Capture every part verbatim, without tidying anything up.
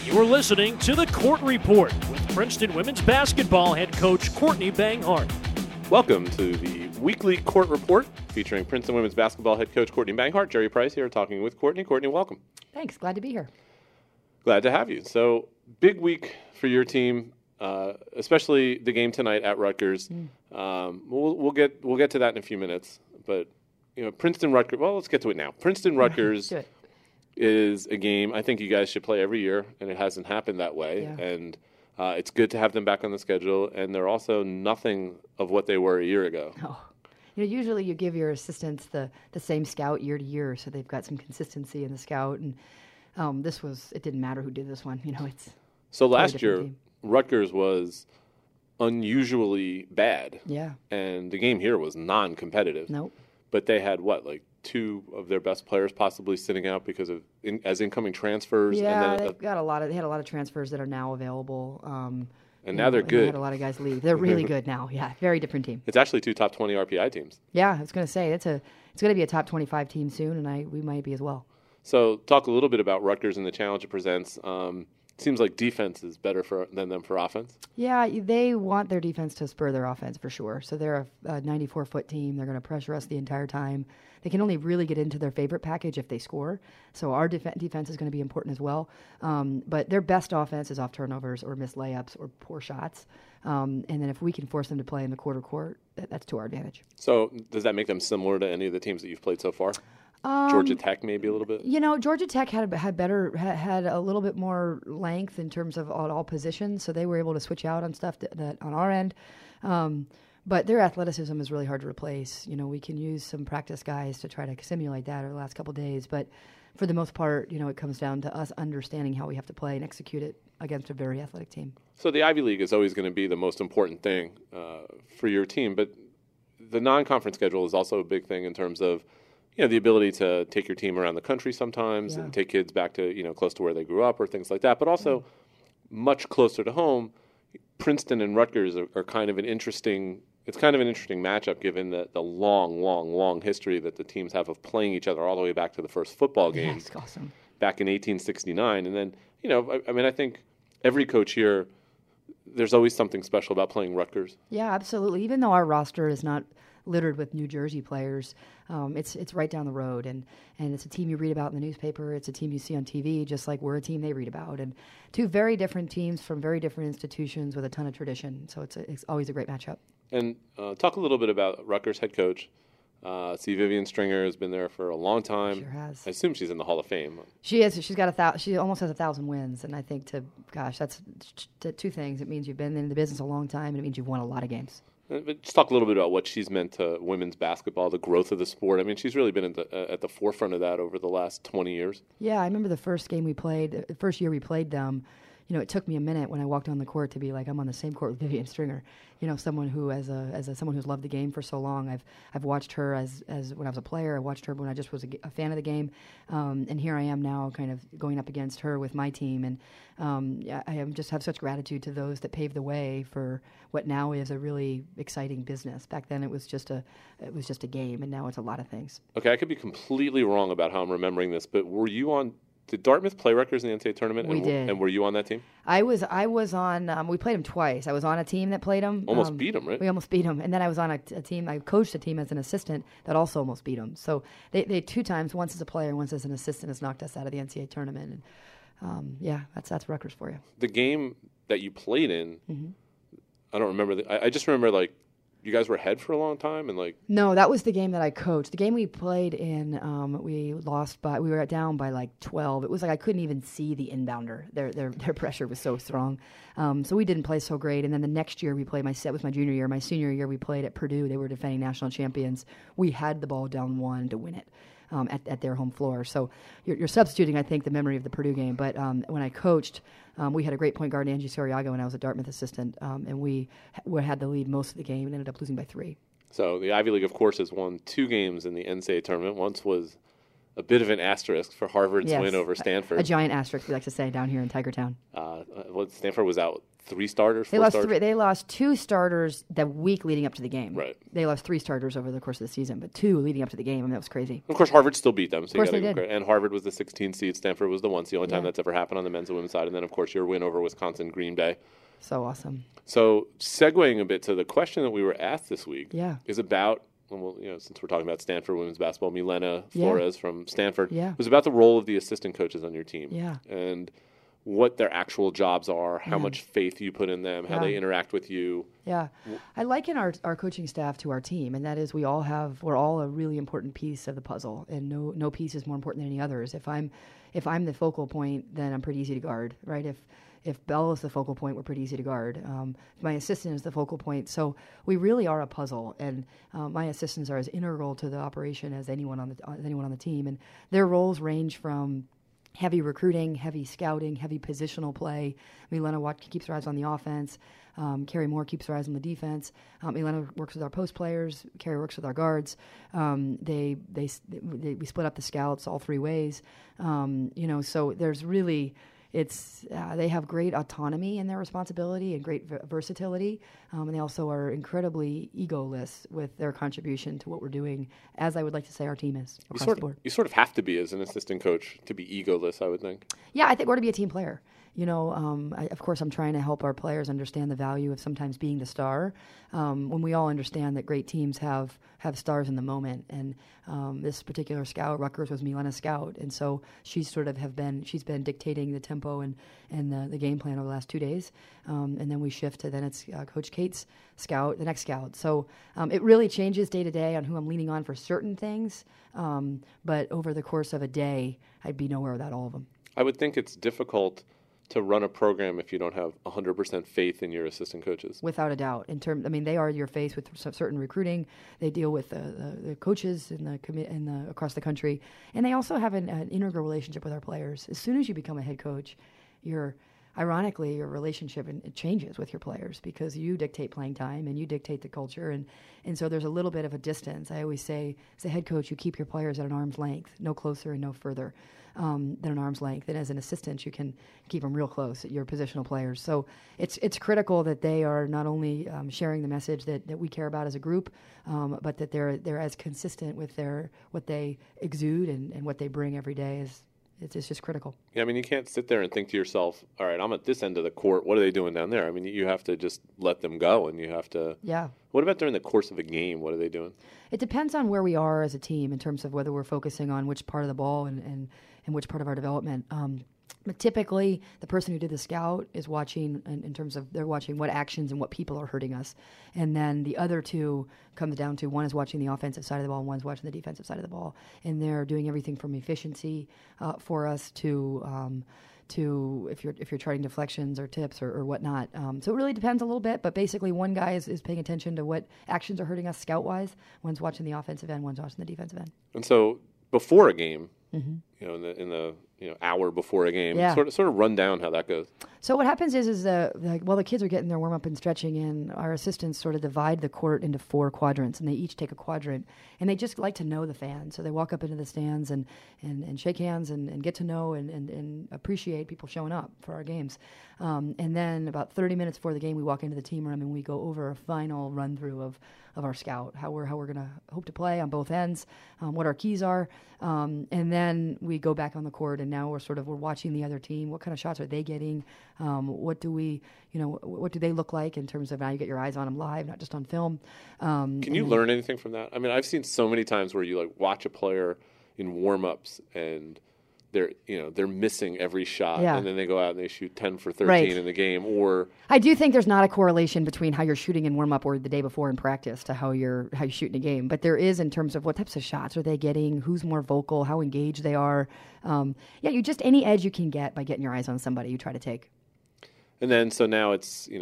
You're listening to the Court Report with Princeton women's basketball head coach Courtney Banghart. Welcome to the weekly Court Report featuring Princeton women's basketball head coach Courtney Banghart. Jerry Price here talking with Courtney. Courtney, welcome. Thanks. Glad to be here. Glad to have you. So, big week for your team, uh, especially the game tonight at Rutgers. Mm. Um, we'll, we'll get we'll get to that in a few minutes. But you know, Princeton Rutgers. Well, let's get to it now. Princeton Rutgers is a game I think you guys should play every year, and it hasn't happened that way. Yeah. And uh, it's good to have them back on the schedule. And they're also nothing of what they were a year ago. Oh. You know, usually you give your assistants the, the same scout year to year, so they've got some consistency in the scout. And um, this was, it didn't matter who did this one. You know, it's so last year, team. Rutgers was unusually bad. Yeah. And the game here was non-competitive. Nope. But they had, what, like two of their best players possibly sitting out because of in, as incoming transfers? Yeah, and then, they've got a lot of, they had a lot of transfers that are now available. Um, And now they're and good. They had a lot of guys leave. They're really good now. Yeah, very different team. It's actually two top twenty R P I teams. Yeah, I was going to say it's a it's going to be a top twenty-five team soon, and I we might be as well. So talk a little bit about Rutgers and the challenge it presents. Um, it seems like defense is better for than them for offense. Yeah, they want their defense to spur their offense for sure. So they're a ninety-four foot team. They're going to pressure us the entire time. They can only really get into their favorite package if they score. So our def- defense is going to be important as well. Um, but their best offense is off turnovers or missed layups or poor shots. Um, and then if we can force them to play in the quarter court, that, that's to our advantage. So does that make them similar to any of the teams that you've played so far? Um, Georgia Tech maybe a little bit? You know, Georgia Tech had had better had, had a little bit more length in terms of all, all positions, so they were able to switch out on stuff that, that on our end. Um, but their athleticism is really hard to replace. You know, we can use some practice guys to try to simulate that over the last couple of days, but for the most part, you know, it comes down to us understanding how we have to play and execute it against a very athletic team. So the Ivy League is always going to be the most important thing uh, for your team, but the non-conference schedule is also a big thing in terms of, you know, the ability to take your team around the country sometimes yeah. and take kids back to, you know, close to where they grew up or things like that, but also mm. much closer to home. Princeton and Rutgers are, are kind of an interesting It's kind of an interesting matchup given the, the long, long, long history that the teams have of playing each other all the way back to the first football game. Yeah, it's awesome. Back in eighteen sixty-nine. And then, you know, I, I mean, I think every coach here, there's always something special about playing Rutgers. Yeah, absolutely. Even though our roster is not littered with New Jersey players, um, it's it's right down the road. And, and it's a team you read about in the newspaper. It's a team you see on T V, just like we're a team they read about. And two very different teams from very different institutions with a ton of tradition. So it's, a, it's always a great matchup. And uh, talk a little bit about Rutgers head coach. Uh, see, Vivian Stringer has been there for a long time. Sure has. I assume she's in the Hall of Fame. She is. She's got a thousand. She almost has a thousand wins, and I think to gosh, that's t- two things. It means you've been in the business a long time, and it means you've won a lot of games. Uh, but just talk a little bit about what she's meant to women's basketball, the growth of the sport. I mean, she's really been at the, uh, at the forefront of that over the last twenty years. Yeah, I remember the first game we played, the first year we played them. You know, it took me a minute when I walked on the court to be like, I'm on the same court with Vivian Stringer. You know, someone who, as a as a, someone who's loved the game for so long, I've I've watched her as as when I was a player. I watched her when I just was a, a fan of the game, um, and here I am now, kind of going up against her with my team. And um, yeah, I am just have such gratitude to those that paved the way for what now is a really exciting business. Back then, it was just a it was just a game, and now it's a lot of things. Okay, I could be completely wrong about how I'm remembering this, but were you on? Did Dartmouth play Rutgers in the N C double A tournament? We and, did. And were you on that team? I was I was on, um, we played them twice. I was on a team that played them. Almost um, beat them, right? We almost beat them. And then I was on a, a team, I coached a team as an assistant that also almost beat them. So they, they two times, once as a player, once as an assistant, has knocked us out of the N C double A tournament. And um, yeah, that's that's Rutgers for you. The game that you played in, Mm-hmm. I don't remember. The, I, I just remember, like, you guys were ahead for a long time, and like No, that was the game that I coached. The game we played in, um, we lost by, we were down by like twelve. It was like I couldn't even see the inbounder. Their their their pressure was so strong. Um, so we didn't play so great. And then the next year we played, my set was my junior year. My senior year we played at Purdue. They were defending national champions. We had the ball down one to win it. Um, at, at their home floor. So you're, you're substituting, I think, the memory of the Purdue game. But um, when I coached, um, we had a great point guard, Angie Soriago, and I was a Dartmouth assistant, um, and we, we had the lead most of the game and ended up losing by three. So the Ivy League, of course, has won two games in the N C double A tournament. Once was a bit of an asterisk for Harvard's Yes. win over Stanford. A giant asterisk, we like to say down here in Tiger Town. Uh, well, Stanford was out three starters, They four lost starters. three, they lost two starters the week leading up to the game. Right. They lost three starters over the course of the season, but two leading up to the game. I mean, that was crazy. Of course, Harvard still beat them. So Of course you gotta they give did. credit. And Harvard was the sixteenth seed. Stanford was the one. It's the only time Yeah. that's ever happened on the men's and women's side. And then, of course, your win over Wisconsin Green Bay. So awesome. So, segueing a bit to the question that we were asked this week Yeah. is about, well, you know, since we're talking about Stanford women's basketball, Milena Yeah. Flores from Stanford, Yeah. was about the role of the assistant coaches on your team. Yeah. And what their actual jobs are, how Yeah. much faith you put in them, how Yeah. they interact with you. Yeah. I liken our, our coaching staff to our team, and that is we all have, we're all a really important piece of the puzzle, and no no piece is more important than any others. If I'm if I'm the focal point, then I'm pretty easy to guard, right? If if Belle is the focal point, we're pretty easy to guard. Um, if my assistant is the focal point. So we really are a puzzle, and uh, my assistants are as integral to the operation as anyone on the, as anyone on the team, and their roles range from heavy recruiting, heavy scouting, heavy positional play. Milena watch, keeps her eyes on the offense. Um, Carrie Moore keeps her eyes on the defense. Um, Milena works with our post players. Carrie works with our guards. Um, they, they, they, we split up the scouts all three ways. Um, you know, so there's really, it's uh, they have great autonomy in their responsibility and great v- versatility, um, and they also are incredibly egoless with their contribution to what we're doing, as I would like to say our team is You across sort, the board. you sort of have to be as an assistant coach to be egoless, I would think. Yeah, I think we're to be a team player. You know, um, I, of course, I'm trying to help our players understand the value of sometimes being the star. Um, when we all understand that great teams have have stars in the moment, and um, this particular scout, Rutgers, was Milena's scout, and so she's sort of have been she's been dictating the tempo and and the, the game plan over the last two days, um, and then we shift to then it's uh, Coach Kate's scout, the next scout. So um, it really changes day to day on who I'm leaning on for certain things, um, but over the course of a day, I'd be nowhere without all of them. I would think it's difficult to run a program if you don't have one hundred percent faith in your assistant coaches. Without a doubt. In term, I mean, they are your face with c- certain recruiting. They deal with the, the, the coaches in the commi- in the across the country, and they also have an, an integral relationship with our players. As soon as you become a head coach, you're ironically your relationship and it changes with your players because you dictate playing time and you dictate the culture, and and so there's a little bit of a distance. I always say, as a head coach, you keep your players at an arm's length, no closer and no further. Um, than an arm's length, and as an assistant, you can keep them real close at your positional players. So it's it's critical that they are not only um, sharing the message that, that we care about as a group, um, but that they're they're as consistent with their what they exude and, and what they bring every day. Is it's, it's just critical. Yeah, I mean, you can't sit there and think to yourself, all right, I'm at this end of the court. What are they doing down there? I mean, you have to just let them go, and you have to. Yeah. What about during the course of a game? What are they doing? It depends on where we are as a team in terms of whether we're focusing on which part of the ball and, and, and which part of our development. Um, but typically, the person who did the scout is watching in, in terms of they're watching what actions and what people are hurting us. And then the other two comes down to one is watching the offensive side of the ball and one's watching the defensive side of the ball. And they're doing everything from efficiency uh, for us to... Um, to if you're if you're charting deflections or tips or, or whatnot. Um, so it really depends a little bit, but basically one guy is, is paying attention to what actions are hurting us scout-wise. One's watching the offensive end, one's watching the defensive end. And so before a game, Mm-hmm. you know, in the in the you know hour before a game, Yeah. sort of sort of run down how that goes. So what happens is, is uh, like, while the kids are getting their warm up and stretching in, our assistants sort of divide the court into four quadrants, and they each take a quadrant, and they just like to know the fans. So they walk up into the stands and, and, and shake hands and, and get to know and, and, and appreciate people showing up for our games. Um, and then about thirty minutes before the game, we walk into the team room and we go over a final run through of, of our scout, how we're how we're going to hope to play on both ends, um, what our keys are, um, and then we go back on the court, and now we're sort of we're watching the other team. What kind of shots are they getting? Um, what do we, you know, what do they look like in terms of now you get your eyes on them live, not just on film. Um, Can you and- learn anything from that? I mean, I've seen so many times where you like watch a player in warm-ups and they're you know they're missing every shot, Yeah. and then they go out and they shoot ten for thirteen Right. in the game, or I do think there's not a correlation between how you're shooting in warm up or the day before in practice to how you're how you shoot in a game, but there is in terms of what types of shots are they getting, who's more vocal, how engaged they are. Um, yeah, you just any edge you can get by getting your eyes on somebody you try to take. and then so now it's you know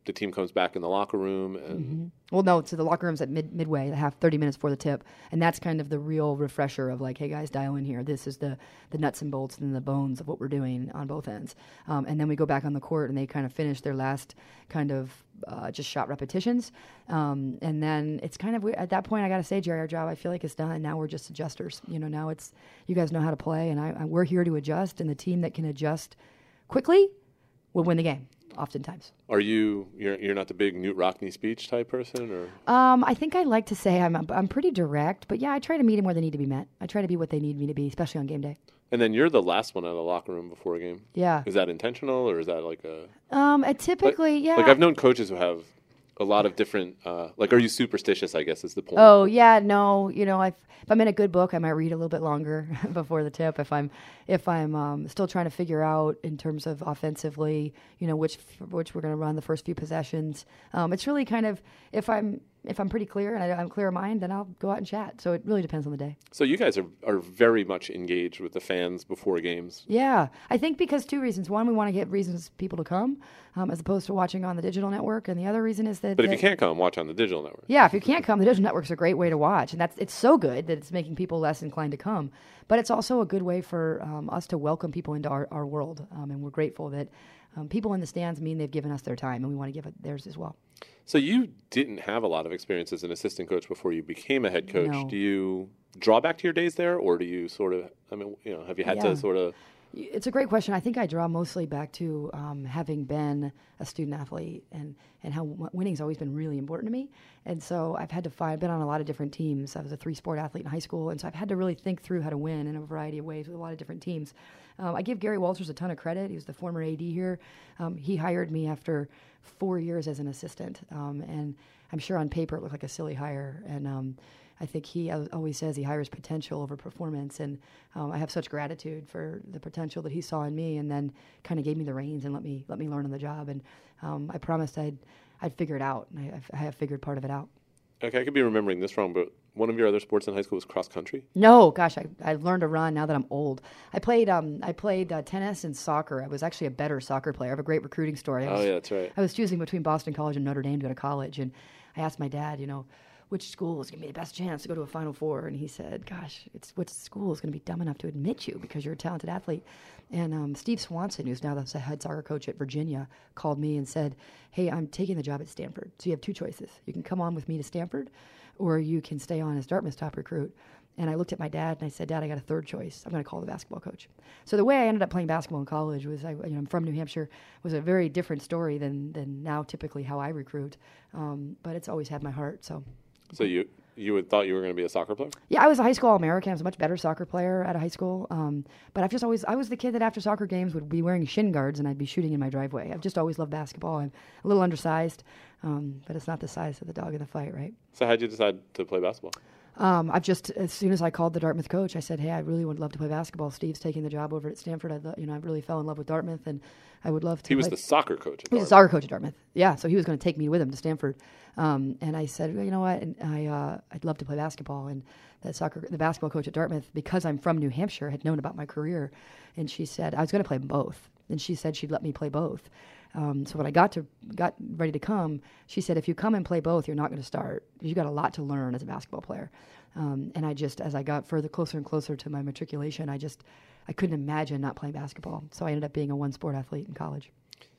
the team comes back in the locker room and Mm-hmm. Well, no, so the locker room's at mid midway, the half thirty minutes before the tip, and that's kind of the real refresher of like, hey guys, dial in here. This is the the nuts and bolts and the bones of what we're doing on both ends. Um, and then we go back on the court and they kind of finish their last kind of uh, just shot repetitions. Um, and then it's kind of at that point, I got to say, Jerry, our job I feel like it's done. Now we're just adjusters. You know, now it's you guys know how to play, and I, I we're here to adjust. And the team that can adjust quickly will win the game. Oftentimes. Are you you're you're not the big Newt Rockne speech type person, or? Um, I think I like to say I'm I'm pretty direct, but yeah, I try to meet them where they need to be met. I try to be what they need me to be, especially on game day. And then you're the last one out of the locker room before a game. Yeah. Is that intentional, or is that like a? Um, I typically, like, yeah. Like I've known coaches who have a lot of different. Uh, like, are you superstitious? I guess is the point. Oh yeah, no. You know, if, if I'm in a good book, I might read a little bit longer before the tip. If I'm if I'm um, still trying to figure out in terms of offensively, you know, which which we're going to run the first few possessions. Um, it's really kind of if I'm if I'm pretty clear and I, I'm clear of mind, then I'll go out and chat. So it really depends on the day. So you guys are are very much engaged with the fans before games. Yeah, I think because two reasons. One, we want to get reasons people to come, um, as opposed to watching on the digital network, and the other reason is that. But if that, you can't come, watch on the digital network. Yeah, if you can't come, the digital network's a great way to watch, and that's it's so good that it's making people less inclined to come. But it's also a good way for um, us to welcome people into our, our world, um, and we're grateful that um, people in the stands mean they've given us their time, and we want to give it theirs as well. So you didn't have a lot of experience as an assistant coach before you became a head coach. No. Do you draw back to your days there, or do you sort of? I mean, you know, have you had Yeah. to sort of? It's a great question. I think I draw mostly back to um, having been a student athlete and, and how w- winning's always been really important to me. And so I've had to find, I've been on a lot of different teams. I was a three-sport athlete in high school, and so I've had to really think through how to win in a variety of ways with a lot of different teams. Um, I give Gary Walters a ton of credit. He was the former A D here. Um, he hired me after four years as an assistant, um, and I'm sure on paper it looked like a silly hire. And um, I think he always says he hires potential over performance, and um, I have such gratitude for the potential that he saw in me, and then kind of gave me the reins and let me let me learn on the job. And um, I promised I'd I'd figure it out, and I, I have figured part of it out. Okay, I could be remembering this wrong, but one of your other sports in high school was cross country. No, gosh, I I've learned to run now that I'm old. I played um I played uh, tennis and soccer. I was actually a better soccer player. I have a great recruiting story. I was, Oh yeah, that's right. I was choosing between Boston College and Notre Dame to go to college, and I asked my dad, you know, which school is going to be the best chance to go to a Final Four? And he said, gosh, it's which school is going to be dumb enough to admit you because you're a talented athlete? And um, Steve Swanson, who's now the head soccer coach at Virginia, called me and said, hey, I'm taking the job at Stanford. So you have two choices. You can come on with me to Stanford, or you can stay on as Dartmouth's top recruit. And I looked at my dad and I said, Dad, I got a third choice. I'm going to call the basketball coach. So the way I ended up playing basketball in college was, I, you know, I'm from New Hampshire, was a very different story than, than now typically how I recruit. Um, but it's always had my heart, so... So you you would thought you were going to be a soccer player? Yeah, I was a high school All-American. I was a much better soccer player at a high school. Um, but I've just always, I was the kid that after soccer games would be wearing shin guards and I'd be shooting in my driveway. I've just always loved basketball. I'm a little undersized, um, but it's not the size of the dog in the fight, right? So how did you decide to play basketball? Um, I've just, as soon as I called the Dartmouth coach, I said, hey, I really would love to play basketball. Steve's taking the job over at Stanford. I, lo- you know, I really fell in love with Dartmouth, and I would love to He was play. the soccer coach at He was a Dartmouth. soccer coach at Dartmouth. Yeah, so he was going to take me with him to Stanford. Um, and I said, well, you know what, and I, uh, I'd love to play basketball. And the soccer, the basketball coach at Dartmouth, because I'm from New Hampshire, had known about my career. And she said, I was going to play both. And she said she'd let me play both. Um, so when I got to got ready to come, she said, if you come and play both, you're not going to start. You got a lot to learn as a basketball player. Um, and I just, as I got further, closer and closer to my matriculation, I just, I couldn't imagine not playing basketball. So I ended up being a one-sport athlete in college.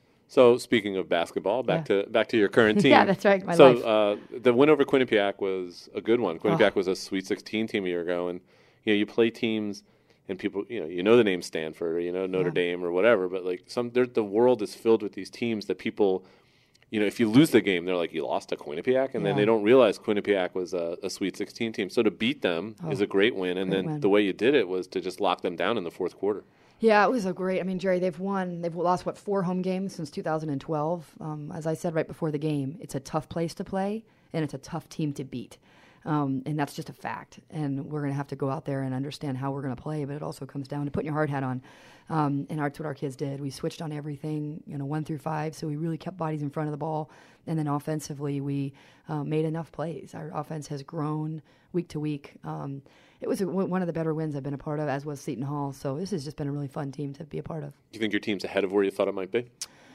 So speaking of basketball, back Yeah. to back to your current team. Yeah, that's right, my so life. uh, the win over Quinnipiac was a good one. Quinnipiac Oh. was a Sweet sixteen team a year ago, and you know you play teams, and people you know you know the name Stanford or you know Notre Yeah. Dame or whatever, but like some there, the world is filled with these teams that people. You know, if you lose the game, they're like, you lost to Quinnipiac, and then Yeah. they don't realize Quinnipiac was a, a Sweet sixteen team. So to beat them Oh, is a great win, and great then win. the way you did it was to just lock them down in the fourth quarter. Yeah, it was a great. I mean, Jerry, they've won. They've lost what four home games since two thousand twelve. Um, as I said right before the game, it's a tough place to play, and it's a tough team to beat, um, and that's just a fact. And we're going to have to go out there and understand how we're going to play. But it also comes down to putting your hard hat on, um, and that's what our kids did. We switched on everything, you know, one through five. So we really kept bodies in front of the ball, and then offensively, we uh, made enough plays. Our offense has grown week to week. Um, It was a, one of the better wins I've been a part of, as was Seton Hall. So this has just been a really fun team to be a part of. Do you think your team's ahead of where you thought it might be?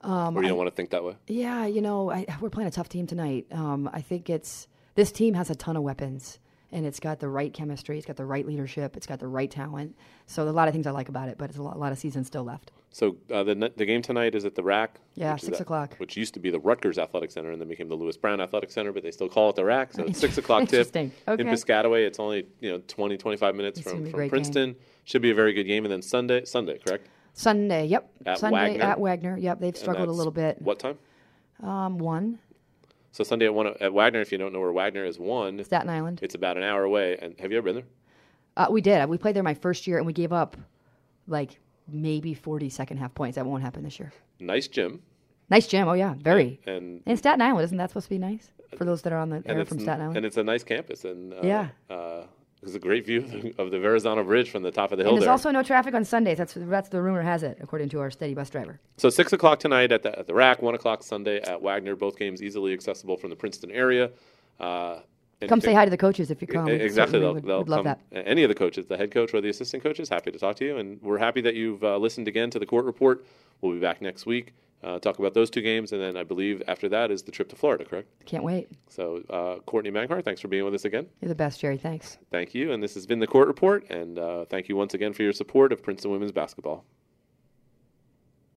Um, or you don't I, want to think that way? Yeah, you know, I, we're playing a tough team tonight. Um, I think it's this team has a ton of weapons, and it's got the right chemistry, it's got the right leadership, it's got the right talent. So a lot of things I like about it, but it's a lot, a lot of season still left. So uh, the the game tonight is at the Rack. Yeah, six at, o'clock. Which used to be the Rutgers Athletic Center, and then became the Lewis Brown Athletic Center, but they still call it the Rack. So it's six o'clock tip okay. in Piscataway. It's only you know twenty, twenty-five minutes it's from, from Princeton. Game. Should be a very good game. And then Sunday, Sunday, correct? Sunday, yep. At Sunday Wagner. at Wagner. Yep, they've struggled a little bit. What time? Um, one. So Sunday at one at Wagner. If you don't know where Wagner is, one. Staten Island. It's about an hour away. And have you ever been there? Uh, we did. We played there my first year, and we gave up like maybe forty second half points. That won't happen this year. Nice gym. Nice gym. Oh yeah, very. And, and, and Staten Island, isn't that supposed to be nice for those that are on the air from Staten Island? And it's a nice campus. And uh, yeah. Uh, There's a great view of the, of the Verrazano Bridge from the top of the hill. And there's there. also no traffic on Sundays. That's that's the rumor has it, according to our steady bus driver. So six o'clock tonight at the at the Rack, one o'clock Sunday at Wagner. Both games easily accessible from the Princeton area. Uh, come say hi to the coaches if you come. Exactly, they'll, would, they'll would love come. That. Any of the coaches, the head coach or the assistant coaches, happy to talk to you. And we're happy that you've uh, listened again to the Court Report. We'll be back next week. Uh, talk about those two games, and then I believe after that is the trip to Florida, correct? Can't wait. So, uh, Courtney Manghart, thanks for being with us again. You're the best, Jerry. Thanks. Thank you, and this has been the Court Report, and uh, thank you once again for your support of Princeton women's basketball.